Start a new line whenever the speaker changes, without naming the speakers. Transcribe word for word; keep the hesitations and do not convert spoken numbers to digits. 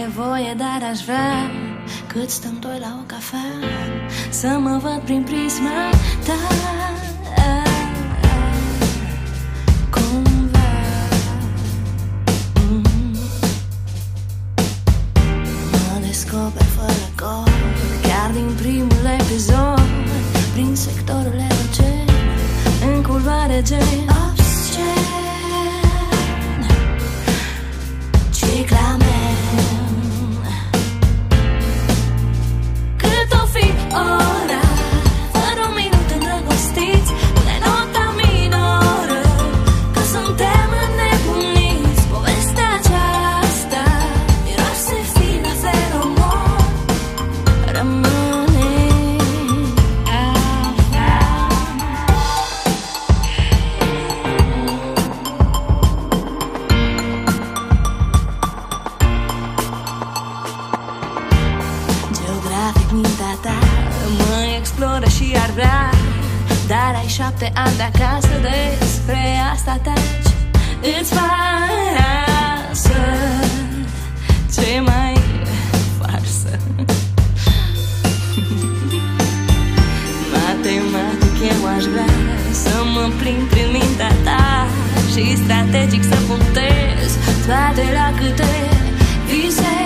nevoie, dar aș vrea cât stăm doi la o cafea să mă văd prin prisma ta. Cumva mm. Mă descoper fără cod, chiar din primul episod, prin sectorul erogen, în culoare gen obscen, ciclamen. Cât o fi ora, fără un minut îndrăgostiți, pune nota minoră, că suntem înnebuniți. Povestea aceasta miroase fin la feromon, rămâne geografic mintea ta mă exploră și ar vrea, dar ai șapte ani de acasă, despre asta taci. Îți pasă, ce mai farsă. Matematic eu aș vrea să mă plimb prin mintea ta și strategic să puntez toate la câte vise